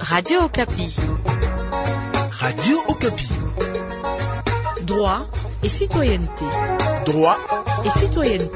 Radio Okapi. Radio Okapi. Droit et citoyenneté. Droit et citoyenneté.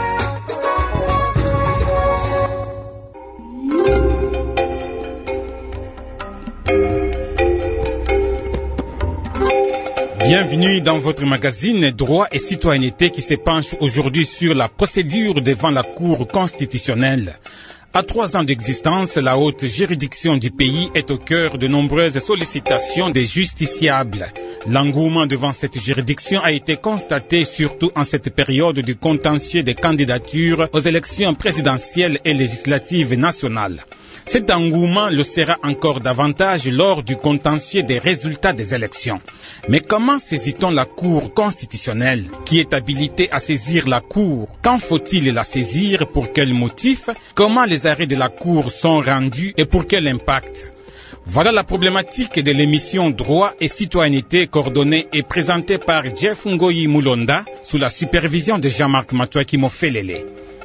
Bienvenue dans votre magazine Droit et citoyenneté qui se penche aujourd'hui sur la procédure devant la Cour constitutionnelle. À 3 ans d'existence, la haute juridiction du pays est au cœur de nombreuses sollicitations des justiciables. L'engouement devant cette juridiction a été constaté surtout en cette période du contentieux des candidatures aux élections présidentielles et législatives nationales. Cet engouement le sera encore davantage lors du contentieux des résultats des élections. Mais comment saisit-on la Cour constitutionnelle? Qui est habilité à saisir la Cour? Quand faut-il la saisir? Pour quel motif? Comment les arrêts de la Cour sont rendus et pour quel impact? Voilà la problématique de l'émission Droit et citoyenneté coordonnée et présentée par Jeff Ngoyi Moulonda sous la supervision de Jean-Marc Matouaki Mofelele.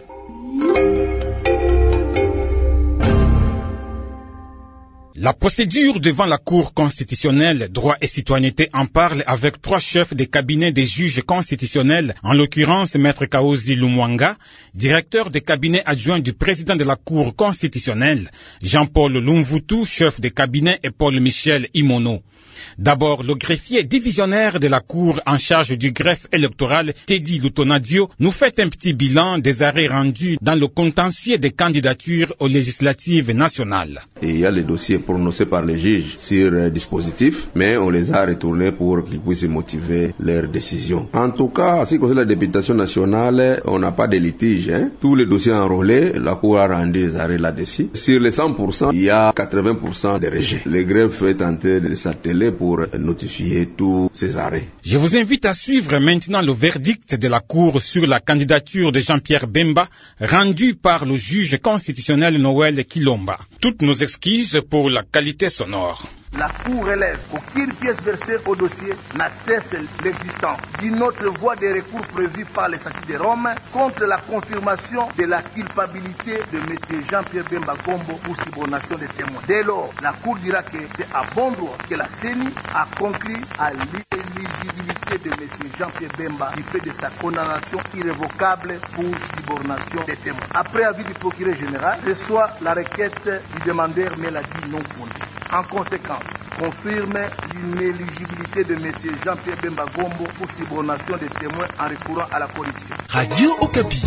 La procédure devant la Cour constitutionnelle, droit et citoyenneté en parle avec 3 chefs des cabinets des juges constitutionnels, en l'occurrence Maître Kaozi Lumwanga, directeur des cabinets adjoints du président de la Cour constitutionnelle, Jean-Paul Lumvutu, chef des cabinets, et Paul-Michel Imono. D'abord, le greffier divisionnaire de la Cour en charge du greffe électoral, Teddy Lutonadio, nous fait un petit bilan des arrêts rendus dans le contentieux des candidatures aux législatives nationales. Et il y a les dossiers prononcés par les juges sur dispositif, mais on les a retournés pour qu'ils puissent motiver leur décision. En tout cas, en ce qui concerne la députation nationale, on n'a pas de litige. Tous les dossiers enrôlés, la Cour a rendu des arrêts là-dessus. Sur les 100%, il y a 80% de rejets. Le greffe est tenté de s'atteler pour notifier tous ces arrêts. Je vous invite à suivre maintenant le verdict de la Cour sur la candidature de Jean-Pierre Bemba, rendu par le juge constitutionnel Noël Kilomba. Toutes nos excuses pour la qualité sonore. La Cour relève qu'aucune pièce versée au dossier n'atteste l'existence d'une autre voie de recours prévue par les statuts de Rome contre la confirmation de la culpabilité de M. Jean-Pierre Bemba Gombo pour subornation des témoins. Dès lors, la Cour dira que c'est à bon droit que la CENI a conclu à l'éligibilité de M. Jean-Pierre Bemba du fait de sa condamnation irrévocable pour subornation des témoins. Après avis du procureur général, reçoit la requête du demandeur mais la dit non fondée. En conséquence, confirme l'inéligibilité de M. Jean-Pierre Bemba Gombo pour subornation des témoins en recourant à la corruption. Radio Okapi.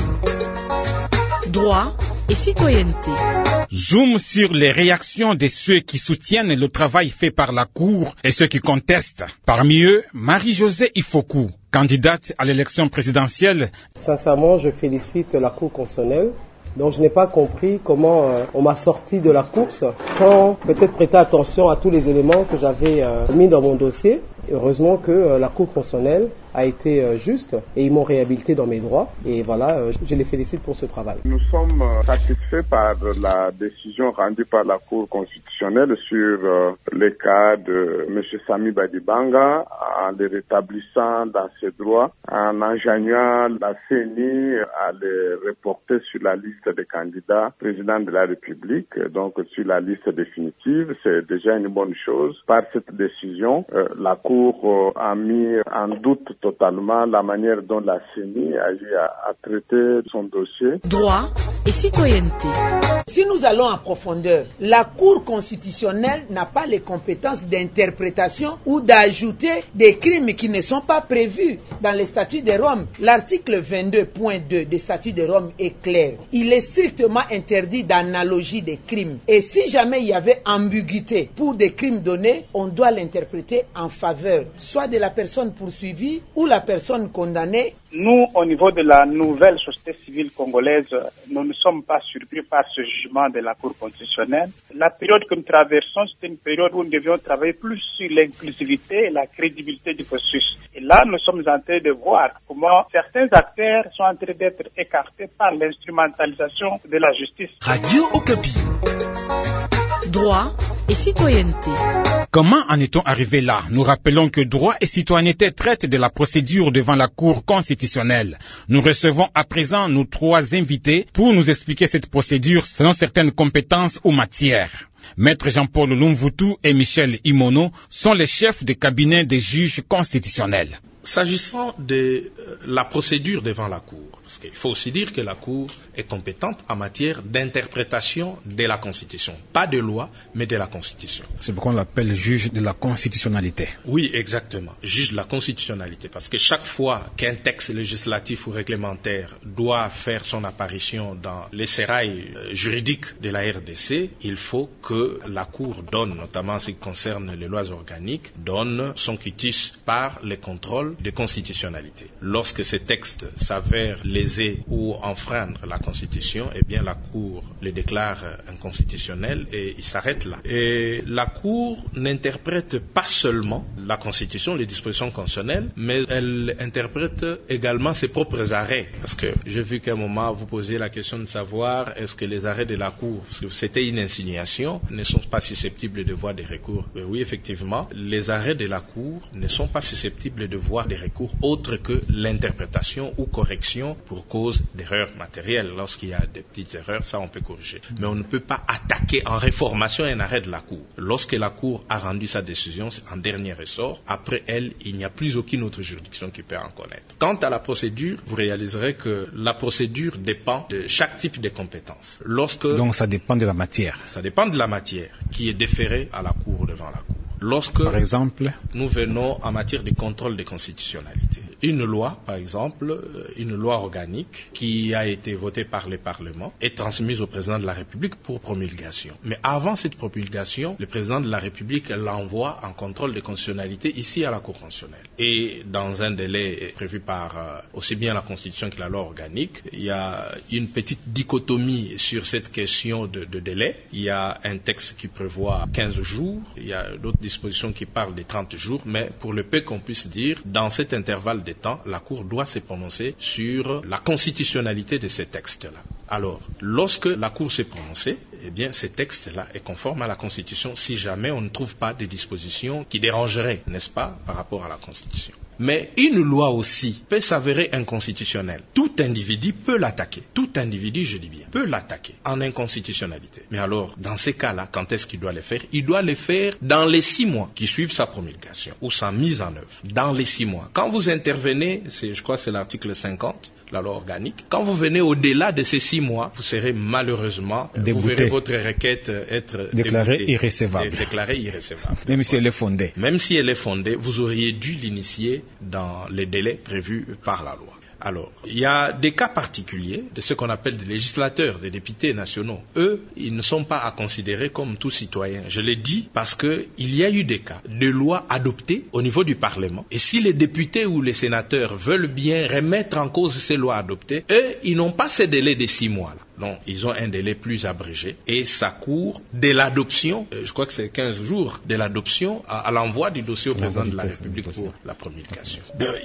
Droit et citoyenneté. Zoom sur les réactions de ceux qui soutiennent le travail fait par la Cour et ceux qui contestent. Parmi eux, Marie-Josée Ifoku, candidate à l'élection présidentielle. Sincèrement, je félicite la Cour constitutionnelle. Donc je n'ai pas compris comment on m'a sorti de la course sans peut-être prêter attention à tous les éléments que j'avais mis dans mon dossier. Heureusement que la Cour constitutionnelle a été juste et ils m'ont réhabilité dans mes droits. Et voilà, je les félicite pour ce travail. Nous sommes satisfaits par la décision rendue par la Cour constitutionnelle sur le cas de M. Sami Badibanga en le rétablissant dans ses droits, en enjoignant la CENI à le reporter sur la liste des candidats président de la République, donc sur la liste définitive. C'est déjà une bonne chose. Par cette décision, la Cour a mis en doute totalement la manière dont la CENI a traité son dossier. Droit et citoyenneté. Si nous allons en profondeur, la Cour constitutionnelle n'a pas les compétences d'interprétation ou d'ajouter des crimes qui ne sont pas prévus dans les statuts de Rome. L'article 22.2 des statuts de Rome est clair. Il est strictement interdit d'analogie des crimes. Et si jamais il y avait ambiguïté pour des crimes donnés, on doit l'interpréter en faveur soit de la personne poursuivie ou la personne condamnée. Nous, au niveau de la nouvelle société civile congolaise, nous ne sommes pas surpris par ce jugement de la Cour constitutionnelle. La période que nous traversons, c'est une période où nous devions travailler plus sur l'inclusivité et la crédibilité du processus. Et là, nous sommes en train de voir comment certains acteurs sont en train d'être écartés par l'instrumentalisation de la justice. Radio Okapi. Droit et citoyenneté. Comment en est-on arrivé là? Nous rappelons que droit et citoyenneté traitent de la procédure devant la Cour constitutionnelle. Nous recevons à présent nos 3 invités pour nous expliquer cette procédure selon certaines compétences ou matières. Maître Jean-Paul Lumvutu et Michel Imono sont les chefs de cabinet des juges constitutionnels. S'agissant de la procédure devant la Cour, parce qu'il faut aussi dire que la Cour est compétente en matière d'interprétation de la Constitution. Pas de loi, mais de la Constitution. C'est pourquoi on l'appelle juge de la constitutionnalité. Oui, exactement. Juge de la constitutionnalité. Parce que chaque fois qu'un texte législatif ou réglementaire doit faire son apparition dans les sérails juridiques de la RDC, il faut que la Cour donne, notamment en ce qui concerne les lois organiques, donne son quitus par les contrôles de constitutionnalité. Lorsque ces textes s'avèrent léser ou enfreindre la Constitution, eh bien la Cour les déclare inconstitutionnels et il s'arrête là. Et la Cour n'interprète pas seulement la Constitution, les dispositions constitutionnelles, mais elle interprète également ses propres arrêts. Parce que j'ai vu qu'à un moment vous posiez la question de savoir est-ce que les arrêts de la Cour, parce que c'était une insinuation, ne sont pas susceptibles de voir des recours. Mais oui, effectivement, les arrêts de la Cour ne sont pas susceptibles de voir des recours autres que l'interprétation ou correction pour cause d'erreurs matérielles. Lorsqu'il y a des petites erreurs, ça on peut corriger. Mais on ne peut pas attaquer en réformation un arrêt de la Cour. Lorsque la Cour a rendu sa décision, c'est en dernier ressort. Après elle, il n'y a plus aucune autre juridiction qui peut en connaître. Quant à la procédure, vous réaliserez que la procédure dépend de chaque type de compétence. Donc ça dépend de la matière. Ça dépend de la matière qui est déférée à la Cour devant la Cour. Lorsque, par exemple, nous venons en matière de contrôle de constitutionnalité. Une loi, par exemple, une loi organique qui a été votée par le Parlement est transmise au président de la République pour promulgation. Mais avant cette promulgation, le président de la République l'envoie en contrôle de constitutionnalité ici à la Cour constitutionnelle. Et dans un délai prévu par aussi bien la Constitution que la loi organique, il y a une petite dichotomie sur cette question de délai. Il y a un texte qui prévoit 15 jours, il y a d'autres dispositions qui parlent des 30 jours, mais pour le peu qu'on puisse dire, dans cet intervalle de temps, la Cour doit se prononcer sur la constitutionnalité de ces textes-là. Alors, lorsque la Cour s'est prononcée, eh bien, ces textes-là est conforme à la Constitution si jamais on ne trouve pas des dispositions qui dérangeraient, n'est-ce pas, par rapport à la Constitution. Mais une loi aussi peut s'avérer inconstitutionnelle. Tout individu peut l'attaquer. Tout individu, je dis bien, peut l'attaquer en inconstitutionnalité. Mais alors, dans ces cas-là, quand est-ce qu'il doit le faire? Il doit le faire dans les 6 mois qui suivent sa promulgation ou sa mise en œuvre. Dans les 6 mois. Quand vous intervenez, je crois que c'est l'article 50, la loi organique, quand vous venez au-delà de ces 6 mois, vous serez malheureusement, débouté. Vous verrez votre requête être déclarée irrécevable. Déclarée irrécevable. Même si elle est fondée. Même si elle est fondée, vous auriez dû l'initier dans les délais prévus par la loi. Alors, il y a des cas particuliers de ce qu'on appelle des législateurs, des députés nationaux. Eux, ils ne sont pas à considérer comme tout citoyen. Je l'ai dit parce que il y a eu des cas de lois adoptées au niveau du Parlement. Et si les députés ou les sénateurs veulent bien remettre en cause ces lois adoptées, eux, ils n'ont pas ces délais de 6 mois là. Non, ils ont un délai plus abrégé et ça court de l'adoption, je crois que c'est 15 jours, de l'adoption à l'envoi du dossier au président de la République pour la promulgation.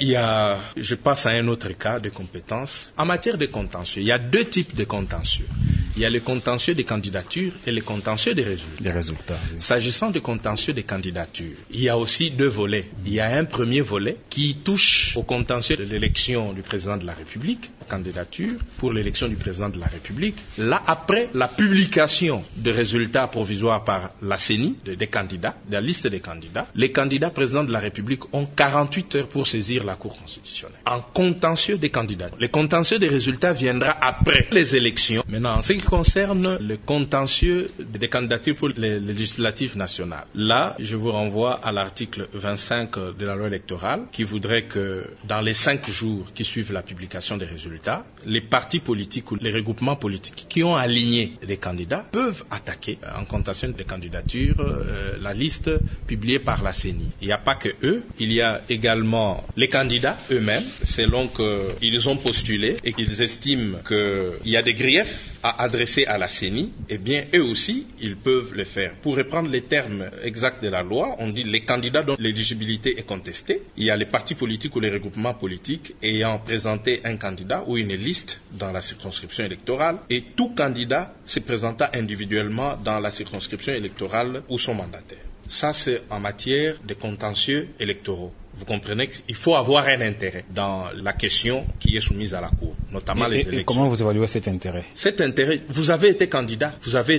Je passe à un autre cas de compétences. En matière de contentieux, il y a 2 types de contentieux. Il y a le contentieux des candidatures et le contentieux des résultats. Les résultats, oui. S'agissant du contentieux des candidatures, il y a aussi 2 volets. Il y a un premier volet qui touche au contentieux de l'élection du président de la République, candidature pour l'élection du président de la République. Là, après la publication des résultats provisoires par la CENI des candidats, de la liste des candidats, les candidats présidents de la République ont 48 heures pour saisir la Cour constitutionnelle. En contentieux des candidats. Le contentieux des résultats viendra après les élections. Maintenant, en ce qui concerne le contentieux des candidatures pour les législatives nationales, là, je vous renvoie à l'article 25 de la loi électorale qui voudrait que dans les 5 jours qui suivent la publication des résultats, les partis politiques ou les regroupements politiques qui ont aligné les candidats peuvent attaquer en contestation des candidatures la liste publiée par la CENI. Il n'y a pas que eux, il y a également les candidats eux-mêmes, selon qu'ils ont postulé et qu'ils estiment qu'il y a des griefs à adresser à la CENI, eh bien, eux aussi, ils peuvent le faire. Pour reprendre les termes exacts de la loi, on dit les candidats dont l'éligibilité est contestée. Il y a les partis politiques ou les regroupements politiques ayant présenté un candidat ou une liste dans la circonscription électorale et tout candidat se présentant individuellement dans la circonscription électorale ou son mandataire. Ça, c'est en matière de contentieux électoraux. Vous comprenez qu'il faut avoir un intérêt dans la question qui est soumise à la Cour, notamment les élections. Et comment vous évaluez cet intérêt? Cet intérêt, vous avez été candidat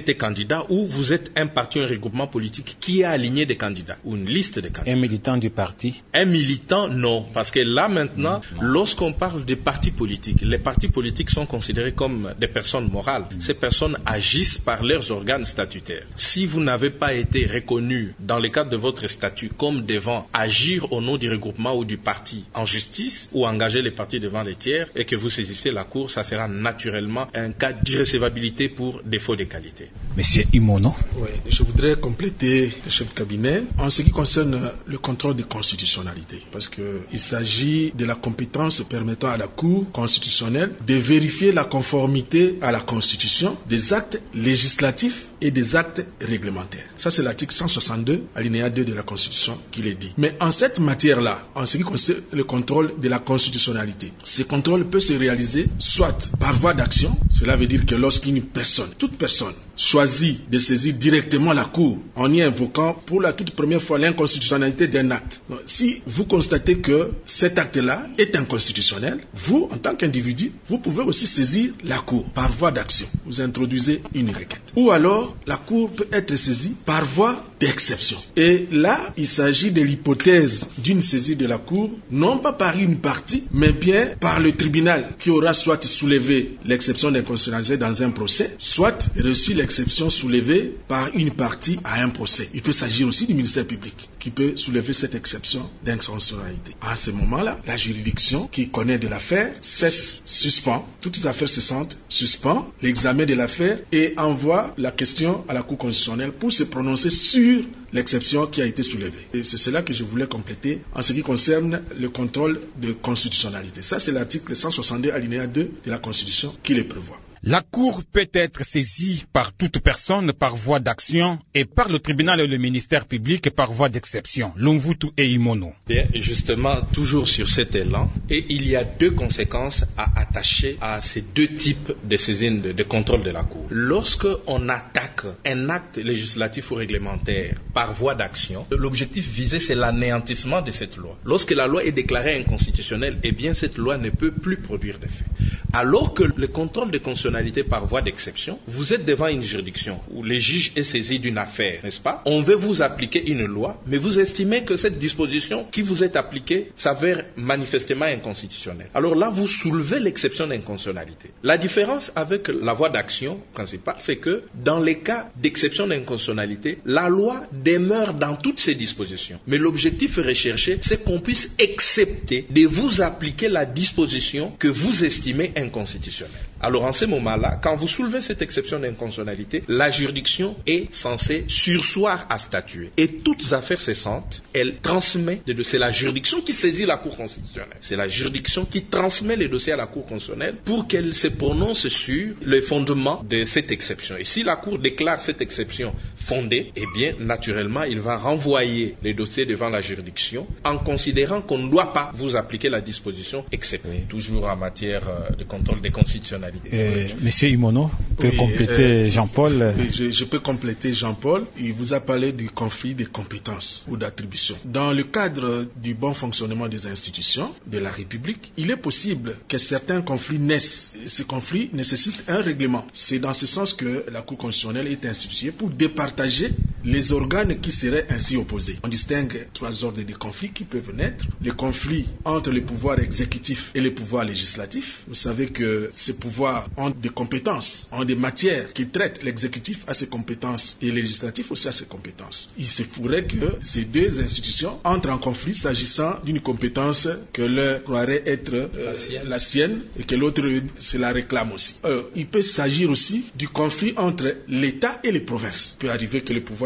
ou vous êtes un parti, un regroupement politique qui a aligné des candidats ou une liste de candidats. Un militant du parti? Un militant, non. Parce que là, maintenant, lorsqu'on parle de partis politiques, les partis politiques sont considérés comme des personnes morales. Ces personnes agissent par leurs organes statutaires. Si vous n'avez pas été reconnu dans le cadre de votre statut comme devant agir au nom du regroupement ou du parti en justice ou engager les partis devant les tiers et que vous saisissez la Cour, ça sera naturellement un cas d'irrecevabilité pour défaut de qualité. Monsieur Imono. Oui, je voudrais compléter le chef de cabinet en ce qui concerne le contrôle de constitutionnalité, parce qu'il s'agit de la compétence permettant à la Cour constitutionnelle de vérifier la conformité à la Constitution des actes législatifs et des actes réglementaires. Ça, c'est l'article 162, alinéa 2 de la Constitution qui le dit. Mais en cette matière-là, en ce qui concerne le contrôle de la constitutionnalité, ce contrôle peut se réaliser soit par voie d'action, cela veut dire que lorsqu'une personne, toute personne, choisit de saisir directement la Cour en y invoquant pour la toute première fois l'inconstitutionnalité d'un acte. Donc, si vous constatez que cet acte-là est inconstitutionnel, vous, en tant qu'individu, vous pouvez aussi saisir la Cour par voie d'action. Vous introduisez une requête. Ou alors, la Cour peut être saisie par voie d'exception. Et là, il s'agit de l'hypothèse d'une saisie de la Cour, non pas par une partie, mais bien par le tribunal qui aura soit soulevé l'exception d'inconstitutionnalité dans un procès, soit reçu l'exception soulevée par une partie à un procès. Il peut s'agir aussi du ministère public qui peut soulever cette exception d'inconstitutionnalité. À ce moment-là, la juridiction qui connaît de l'affaire suspend toutes les affaires cessantes, suspend l'examen de l'affaire et envoie la question à la Cour constitutionnelle pour se prononcer sur l'exception qui a été soulevée. Et c'est cela que je voulais compléter en ce qui concerne le contrôle de constitutionnalité. Ça, c'est l'article 162 alinéa 2 de la Constitution qui le prévoit. La Cour peut être saisie par toute personne par voie d'action et par le tribunal et le ministère public par voie d'exception. Lumvutu et Imono. Bien, justement, toujours sur cet élan, et il y a deux conséquences à attacher à ces deux types de saisines de contrôle de la Cour. Lorsque on attaque un acte législatif ou réglementaire par voie d'action, l'objectif visé, c'est l'anéantissement de cette loi. Lorsque la loi est déclarée inconstitutionnelle, eh bien, cette loi ne peut plus produire d'effet. Alors que le contrôle de constitutionnalité par voie d'exception, vous êtes devant une juridiction où le juge est saisi d'une affaire, n'est-ce pas? On veut vous appliquer une loi, mais vous estimez que cette disposition qui vous est appliquée s'avère manifestement inconstitutionnelle. Alors là, vous soulevez l'exception d'inconstitutionnalité. La différence avec la voie d'action principale, c'est que dans les cas d'exception d'inconstitutionnalité, la loi demeure dans toutes ses dispositions. Mais l'objectif recherché, c'est qu'on puisse accepter de vous appliquer la disposition que vous estimez inconstitutionnelle. Alors en ce moment-là, quand vous soulevez cette exception d'inconstitutionnalité, la juridiction est censée surseoir à statuer. Et toutes affaires cessantes, elle transmet, c'est la juridiction qui saisit la Cour constitutionnelle. C'est la juridiction qui transmet les dossiers à la Cour constitutionnelle pour qu'elle se prononce sur le fondement de cette exception. Et si la Cour déclare cette exception fondée, eh bien, naturellement, il va renvoyer les dossiers devant la juridiction en considérant qu'on ne doit pas vous appliquer la disposition exceptée. Toujours en matière de contrôle des constitutionnalités. Monsieur Imono peut compléter Jean-Paul. Je peux compléter Jean-Paul. Il vous a parlé du conflit de compétences ou d'attribution. Dans le cadre du bon fonctionnement des institutions de la République, il est possible que certains conflits naissent. Ces conflits nécessitent un règlement. C'est dans ce sens que la Cour constitutionnelle est instituée pour départager les organes qui seraient ainsi opposés. On distingue trois ordres de conflits qui peuvent naître. Le conflit entre le pouvoir exécutif et le pouvoir législatif. Vous savez que ces pouvoirs ont des compétences, ont des matières qui traitent. L'exécutif a ses compétences et le législatif aussi a ses compétences. Il se pourrait que ces deux institutions entrent en conflit s'agissant d'une compétence que l'un croirait être la sienne et que l'autre se la réclame aussi. Il peut s'agir aussi du conflit entre l'État et les provinces. Il peut arriver que le pouvoir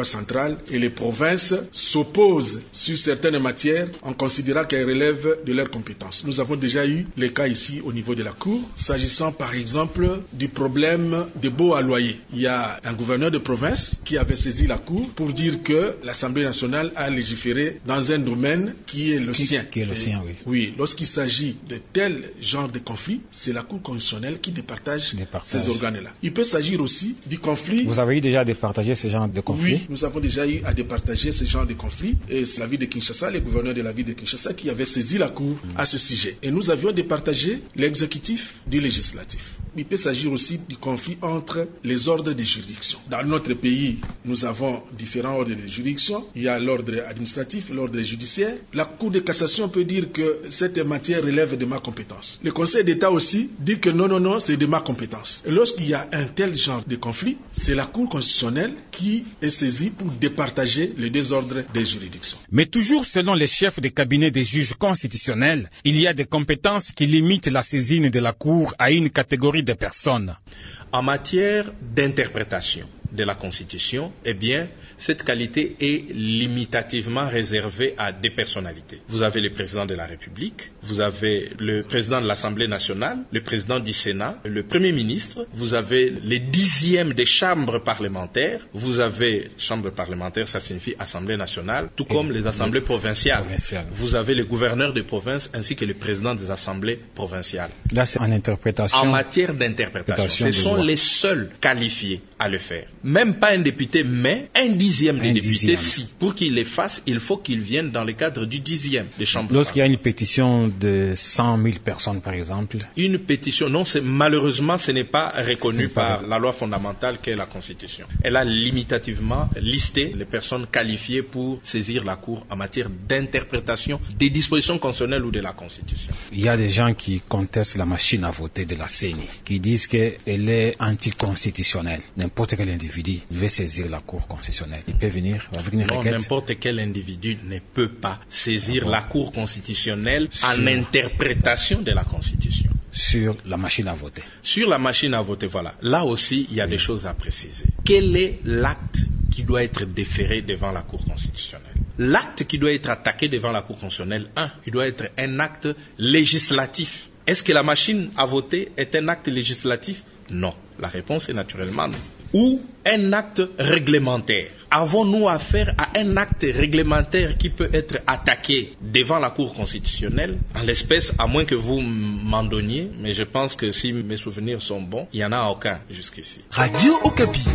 pouvoir central et les provinces s'opposent sur certaines matières en considérant qu'elles relèvent de leurs compétences. Nous avons déjà eu les cas ici au niveau de la Cour, s'agissant par exemple du problème des baux à loyer. Il y a un gouverneur de province qui avait saisi la Cour pour dire que l'Assemblée nationale a légiféré dans un domaine qui est le sien. Qui est le sien, oui. Oui, lorsqu'il s'agit de tel genre de conflit, c'est la Cour constitutionnelle qui départage ces organes-là. Il peut s'agir aussi du conflit... Vous avez eu déjà à départager ce genre de conflit? Oui, nous avons déjà eu à départager ce genre de conflit. Et c'est la ville de Kinshasa, les gouverneurs de la ville de Kinshasa qui avaient saisi la Cour à ce sujet. Et nous avions départagé l'exécutif du législatif. Il peut s'agir aussi du conflit entre les ordres de juridiction. Dans notre pays, nous avons différents ordres de juridiction. Il y a l'ordre administratif, l'ordre judiciaire. La Cour de cassation peut dire que cette matière relève de ma compétence. Le Conseil d'État aussi dit que non, c'est de ma compétence. Et lorsqu'il y a un tel genre de conflit, c'est la Cour constitutionnelle qui est saisie pour départager le désordre des juridictions. Mais toujours selon les chefs de cabinet des juges constitutionnels, il y a des compétences qui limitent la saisine de la Cour à une catégorie de personnes. En matière d'interprétation de la Constitution, eh bien, cette qualité est limitativement réservée à des personnalités. Vous avez le président de la République, vous avez le président de l'Assemblée nationale, le président du Sénat, le Premier ministre, vous avez les 10e des chambres parlementaires, vous avez chambre parlementaire, ça signifie Assemblée nationale, tout comme les assemblées provinciales. Vous avez les gouverneurs de province ainsi que le président des assemblées provinciales. Là, c'est en interprétation. En matière d'interprétation, ce sont les seuls qualifiés à le faire. Même pas un député, mais un 10e des députés, si. Pour qu'il les fasse, il faut qu'il vienne dans le cadre du 10e des chambres. Lorsqu'il y a une pétition de 100 000 personnes, par exemple. Une pétition, non, malheureusement, ce n'est pas reconnu par la loi fondamentale qu'est la Constitution. Elle a limitativement listé les personnes qualifiées pour saisir la Cour en matière d'interprétation des dispositions constitutionnelles ou de la Constitution. Il y a des gens qui contestent la machine à voter de la CENI, qui disent qu'elle est anticonstitutionnelle. N'importe quel individu veut saisir la Cour constitutionnelle. Il peut venir avec une requête. Non, n'importe quel individu ne peut pas saisir la Cour constitutionnelle en interprétation de la Constitution. Sur la machine à voter. Sur la machine à voter, voilà. Là aussi, il y a des choses à préciser. Quel est l'acte qui doit être déféré devant la Cour constitutionnelle? L'acte qui doit être attaqué devant la Cour constitutionnelle, il doit être un acte législatif. Est-ce que la machine à voter est un acte législatif? Non. La réponse est naturellement non. Ou un acte réglementaire. Avons-nous affaire à un acte réglementaire qui peut être attaqué devant la Cour constitutionnelle? En l'espèce, à moins que vous m'en donniez, mais je pense que si mes souvenirs sont bons, il n'y en a aucun jusqu'ici. Radio Okapi.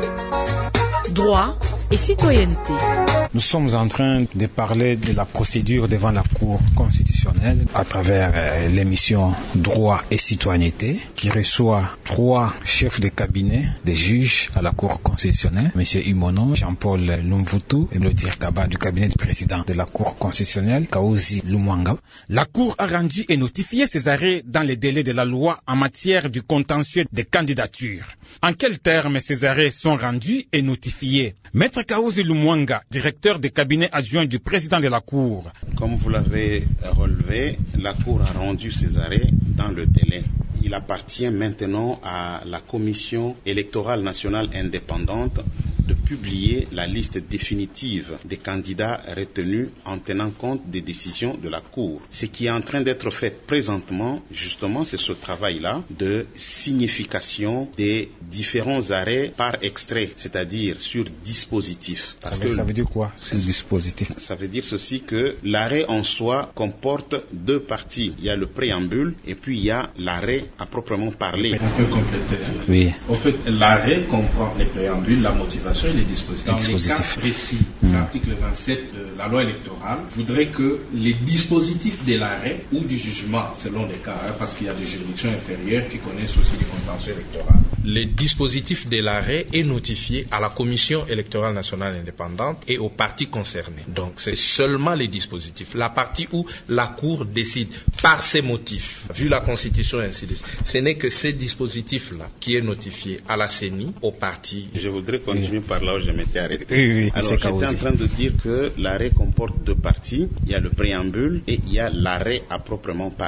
Droit et citoyenneté. Nous sommes en train de parler de la procédure devant la Cour constitutionnelle à travers l'émission Droit et citoyenneté qui reçoit 3 chefs de cabinet des juges à la Cour constitutionnelle, M. Imono, Jean-Paul Lumvutu et Lodir Kaba du cabinet du président de la Cour constitutionnelle, Kaouzi Lumwanga. La Cour a rendu et notifié ses arrêts dans les délais de la loi en matière du contentieux des candidatures. En quels termes ces arrêts sont rendus et notifiés? Maître Kaouzi Lumwanga, directeur des cabinets adjoints du président de la Cour. Comme vous l'avez relevé, la Cour a rendu ses arrêts dans le délai. Il appartient maintenant à la Commission électorale nationale indépendante de publier la liste définitive des candidats retenus en tenant compte des décisions de la Cour. Ce qui est en train d'être fait présentement, justement, c'est ce travail-là de signification des différents arrêts par extrait, c'est-à-dire sur dispositif. Ça veut dire quoi, sur dispositif? Ça veut dire ceci, que l'arrêt en soi comporte 2 parties. Il y a le préambule et puis il y a l'arrêt à proprement parler. On peut compléter. Oui. En fait, l'arrêt comprend les préambules, la motivation et les dispositifs. Dans les cas précis, l'article 27 de la loi électorale voudrait que les dispositifs de l'arrêt ou du jugement, selon les cas, parce qu'il y a des juridictions inférieures qui connaissent aussi les contentieux électoraux. Les dispositifs de l'arrêt est notifié à la Commission électorale nationale indépendante et aux parties concernées. Donc, c'est seulement les dispositifs. La partie où la Cour décide par ses motifs, vu la Constitution et ainsi de suite. Ce n'est que ces dispositifs-là qui est notifié à la CENI, aux parties. Je voudrais continuer par là où je m'étais arrêté. Oui, alors, j'étais en train de dire que l'arrêt comporte 2 parties. Il y a le préambule et il y a l'arrêt à proprement parler.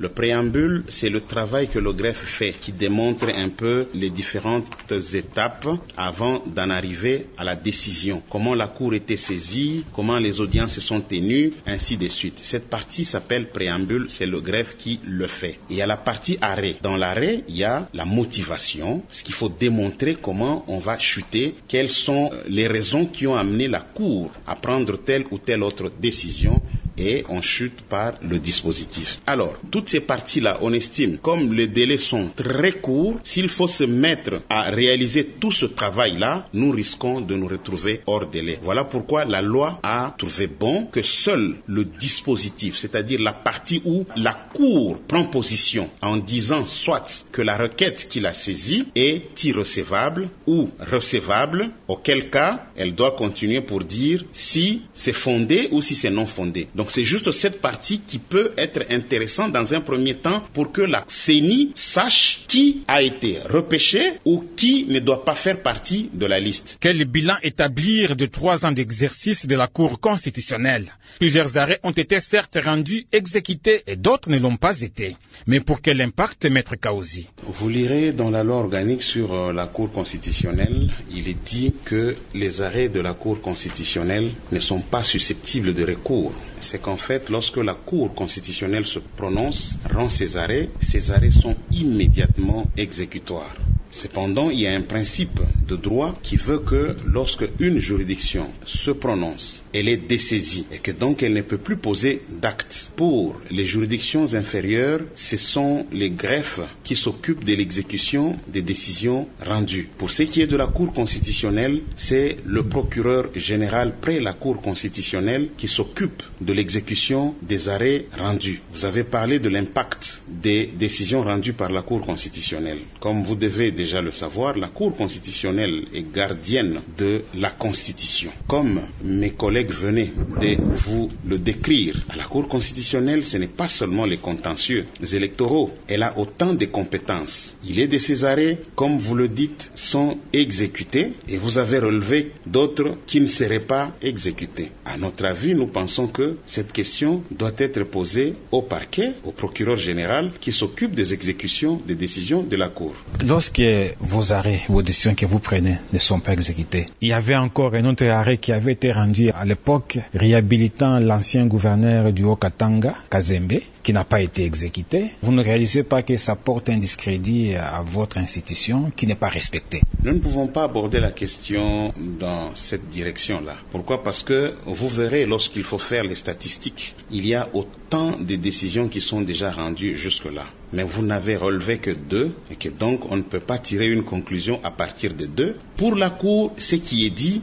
Le préambule, c'est le travail que le greffe fait, qui démontre un peu les différentes étapes avant d'en arriver à la décision. Comment la cour était saisie, comment les audiences se sont tenues, ainsi de suite. Cette partie s'appelle préambule, c'est le greffe qui le fait. Et il y a la partie arrêt. Dans l'arrêt, il y a la motivation, ce qu'il faut démontrer comment on va chuter, quelles sont les raisons qui ont amené la cour à prendre telle ou telle autre décision, et on chute par le dispositif. Alors, toutes ces parties-là, on estime, comme les délais sont très courts, s'il faut se mettre à réaliser tout ce travail-là, nous risquons de nous retrouver hors délai. Voilà pourquoi la loi a trouvé bon que seul le dispositif, c'est-à-dire la partie où la cour prend position en disant soit que la requête qu'il a saisie est irrecevable ou recevable, auquel cas, elle doit continuer pour dire si c'est fondé ou si c'est non fondé. Donc c'est juste cette partie qui peut être intéressante dans un premier temps pour que la CENI sache qui a été repêché ou qui ne doit pas faire partie de la liste. Quel bilan établir de 3 ans d'exercice de la Cour constitutionnelle? Plusieurs arrêts ont été certes rendus exécutés et d'autres ne l'ont pas été. Mais pour quel impact, Maître Kaouzi? Vous lirez dans la loi organique sur la Cour constitutionnelle, il est dit que les arrêts de la Cour constitutionnelle ne sont pas susceptibles de recours. C'est qu'en fait, lorsque la Cour constitutionnelle se prononce, rend ses arrêts sont immédiatement exécutoires. Cependant, il y a un principe de droit qui veut que lorsque une juridiction se prononce, elle est dessaisie et que donc elle ne peut plus poser d'acte. Pour les juridictions inférieures, ce sont les greffes qui s'occupent de l'exécution des décisions rendues. Pour ce qui est de la Cour constitutionnelle, c'est le procureur général près la Cour constitutionnelle qui s'occupe de l'exécution des arrêts rendus. Vous avez parlé de l'impact des décisions rendues par la Cour constitutionnelle. Comme vous devez déjà le savoir, la Cour constitutionnelle est gardienne de la Constitution. Comme mes collègues venaient de vous le décrire, à la Cour constitutionnelle, ce n'est pas seulement les contentieux électoraux. Elle a autant de compétences. Il est de ces arrêts, comme vous le dites, sont exécutés et vous avez relevé d'autres qui ne seraient pas exécutés. À notre avis, nous pensons que cette question doit être posée au parquet, au procureur général qui s'occupe des exécutions des décisions de la Cour. Lorsque vos arrêts, vos décisions que vous prenez ne sont pas exécutées, il y avait encore un autre arrêt qui avait été rendu à l'époque réhabilitant l'ancien gouverneur du Haut-Katanga, Kazembe, qui n'a pas été exécuté. Vous ne réalisez pas que ça porte un discrédit à votre institution qui n'est pas respectée? Nous ne pouvons pas aborder la question dans cette direction-là. Pourquoi? Parce que vous verrez, lorsqu'il faut faire les statistiques, il y a autant de décisions qui sont déjà rendues jusque-là. Mais vous n'avez relevé que 2 et que donc on ne peut pas tirer une conclusion à partir de 2. Pour la Cour, ce qui est dit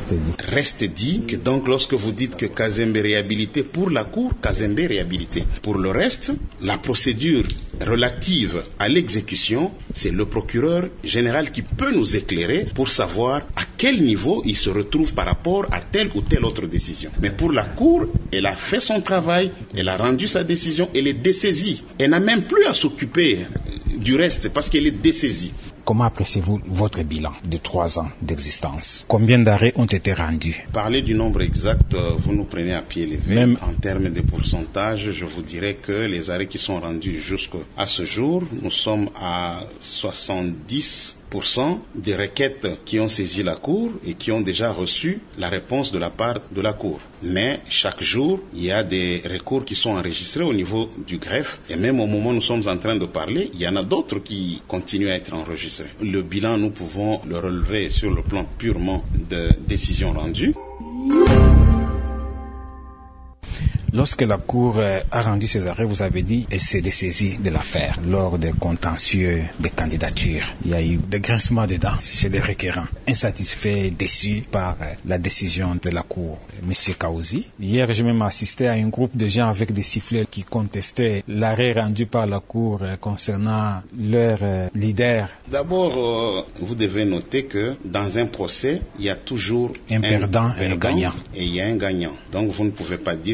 reste dit que donc lorsque vous dites que Kazembe est réhabilité, pour la Cour, Kazembe est réhabilité. Pour le reste, la procédure relative à l'exécution, c'est le procureur général qui peut nous éclairer pour savoir à quel niveau il se retrouve par rapport à telle ou telle autre décision. Mais pour la Cour, elle a fait son travail, elle a rendu sa décision, elle est dessaisie. Elle n'a même plus à s'occuper du reste parce qu'elle est dessaisie. Comment appréciez-vous votre bilan de 3 ans d'existence? Combien d'arrêts ont été rendus? Parler du nombre exact, vous nous prenez à pied levé. Même en termes de pourcentage, je vous dirais que les arrêts qui sont rendus jusqu'à ce jour, nous sommes à 70% des requêtes qui ont saisi la Cour et qui ont déjà reçu la réponse de la part de la Cour. Mais chaque jour, il y a des recours qui sont enregistrés au niveau du greffe et même au moment où nous sommes en train de parler, il y en a d'autres qui continuent à être enregistrés. Le bilan, nous pouvons le relever sur le plan purement de décisions rendues. Lorsque la Cour a rendu ses arrêts, vous avez dit, elle s'est dessaisie de l'affaire. Lors des contentieux des candidatures, il y a eu des grincements de dents chez les requérants, insatisfaits, déçus par la décision de la Cour. Monsieur Kaouzi, hier j'ai même assisté à un groupe de gens avec des sifflets qui contestaient l'arrêt rendu par la Cour concernant leur leader. D'abord, vous devez noter que dans un procès, il y a toujours un perdant et un gagnant. Et il y a un gagnant. Donc vous ne pouvez pas dire qu'il y a toujours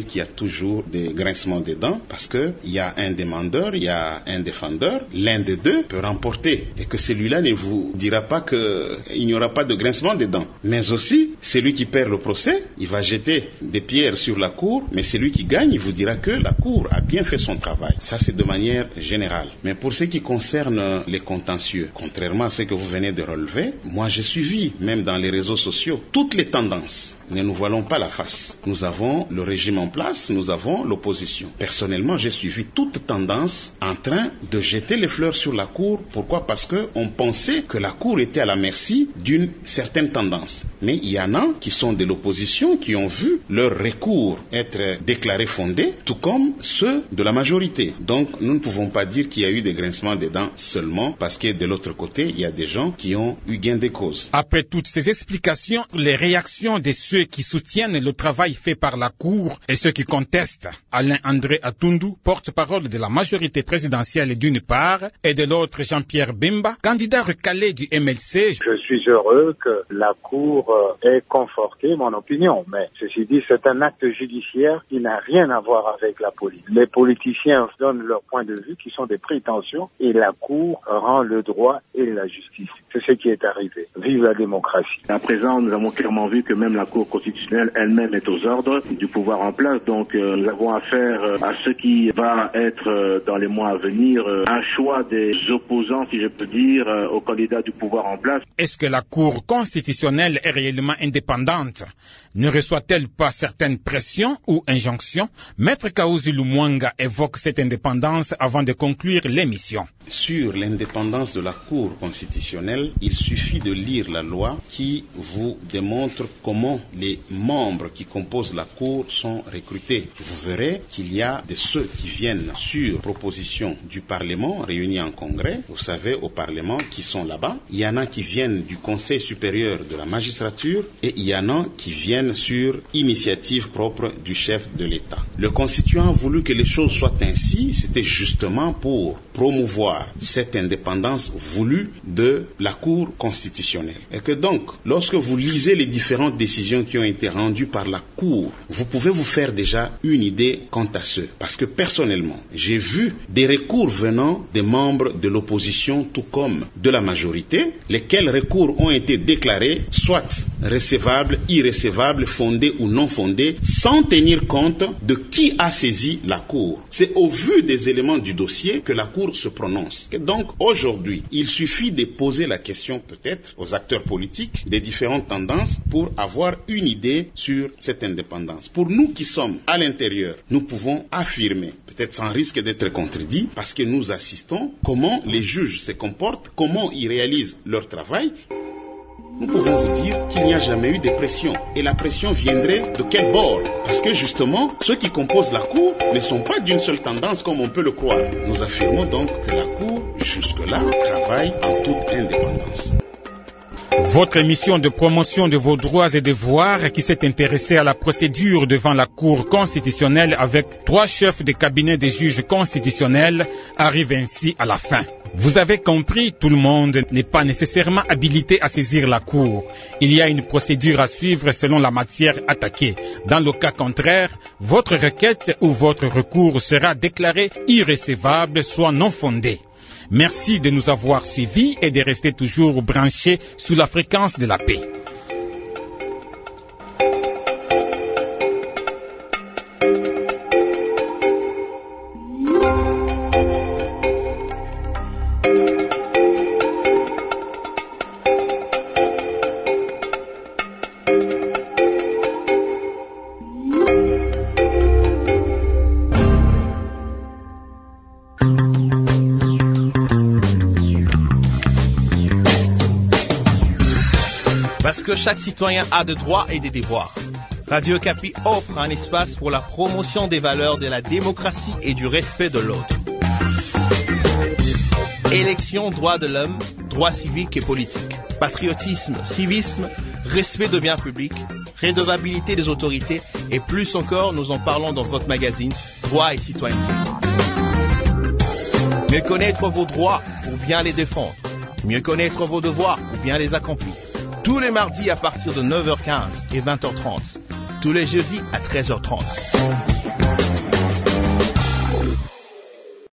toujours des grincements des dents parce qu'il y a un demandeur, il y a un défendeur. L'un des deux peut remporter et que celui-là ne vous dira pas qu'il n'y aura pas de grincement des dents. Mais aussi, celui qui perd le procès, il va jeter des pierres sur la cour, mais celui qui gagne, il vous dira que la cour a bien fait son travail. Ça, c'est de manière générale. Mais pour ce qui concerne les contentieux, contrairement à ce que vous venez de relever, moi j'ai suivi, même dans les réseaux sociaux, toutes les tendances. Ne nous voilons pas la face. Nous avons le régime en place, nous avons l'opposition. Personnellement, j'ai suivi toute tendance en train de jeter les fleurs sur la cour. Pourquoi? Parce qu'on pensait que la cour était à la merci d'une certaine tendance. Mais il y en a qui sont de l'opposition, qui ont vu leur recours être déclaré fondé, tout comme ceux de la majorité. Donc, nous ne pouvons pas dire qu'il y a eu des grincements des dents seulement parce que de l'autre côté, il y a des gens qui ont eu gain de cause. Après toutes ces explications, les réactions de ceux qui soutiennent le travail fait par la Cour et ceux qui contestent. Alain André Atundu, porte-parole de la majorité présidentielle d'une part, et de l'autre Jean-Pierre Bemba, candidat recalé du MLC. Je suis heureux que la Cour ait conforté mon opinion, mais ceci dit, c'est un acte judiciaire qui n'a rien à voir avec la police. Les politiciens donnent leur point de vue qui sont des prétentions et la Cour rend le droit et la justice. C'est ce qui est arrivé. Vive la démocratie. À présent, nous avons clairement vu que même la Cour constitutionnelle elle-même est aux ordres du pouvoir en place. Donc, nous avons affaire à ce qui va être dans les mois à venir un choix des opposants, si je peux dire, aux candidats du pouvoir en place. Est-ce que la Cour constitutionnelle est réellement indépendante? Ne reçoit-elle pas certaines pressions ou injonctions? Maître Kaouzi Lumwanga évoque cette indépendance avant de conclure l'émission. Sur l'indépendance de la Cour constitutionnelle, il suffit de lire la loi qui vous démontre comment les membres qui composent la Cour sont recrutés. Vous verrez qu'il y a de ceux qui viennent sur proposition du Parlement réunis en congrès, vous savez, au Parlement, qui sont là-bas. Il y en a qui viennent du Conseil supérieur de la magistrature et il y en a qui viennent sur initiative propre du chef de l'État. Le constituant a voulu que les choses soient ainsi, c'était justement pour promouvoir cette indépendance voulue de la Cour constitutionnelle. Et que donc, lorsque vous lisez les différentes décisions qui ont été rendues par la Cour, vous pouvez vous faire déjà une idée quant à ce. Parce que personnellement, j'ai vu des recours venant des membres de l'opposition tout comme de la majorité, lesquels recours ont été déclarés soit recevables, irrecevables, fondés ou non fondés, sans tenir compte de qui a saisi la Cour. C'est au vu des éléments du dossier que la Cour se prononce. Et donc, aujourd'hui, il suffit de poser la question peut-être aux acteurs politiques des différentes tendances pour avoir une idée sur cette indépendance. Pour nous qui sommes à l'intérieur, nous pouvons affirmer, peut-être sans risque d'être contredit, parce que nous assistons comment les juges se comportent, comment ils réalisent leur travail. Nous pouvons vous dire qu'il n'y a jamais eu de pression. Et la pression viendrait de quel bord? Parce que justement, ceux qui composent la Cour ne sont pas d'une seule tendance comme on peut le croire. Nous affirmons donc que la Cour, jusque-là, travaille en toute indépendance. Votre émission de promotion de vos droits et devoirs qui s'est intéressée à la procédure devant la Cour constitutionnelle avec 3 chefs de cabinet des juges constitutionnels arrive ainsi à la fin. Vous avez compris, tout le monde n'est pas nécessairement habilité à saisir la Cour. Il y a une procédure à suivre selon la matière attaquée. Dans le cas contraire, votre requête ou votre recours sera déclaré irrecevable, soit non fondé. Merci de nous avoir suivis et de rester toujours branchés sous la fréquence de la paix. Parce que chaque citoyen a des droits et des devoirs. Radio Okapi offre un espace pour la promotion des valeurs de la démocratie et du respect de l'autre. Élection, droits de l'homme, droits civiques et politiques, patriotisme, civisme, respect de biens publics, redevabilité des autorités et plus encore, nous en parlons dans votre magazine Droits et citoyenneté. Mieux connaître vos droits pour bien les défendre. Mieux connaître vos devoirs pour bien les accomplir. Tous les mardis à partir de 9h15 et 20h30. Tous les jeudis à 13h30.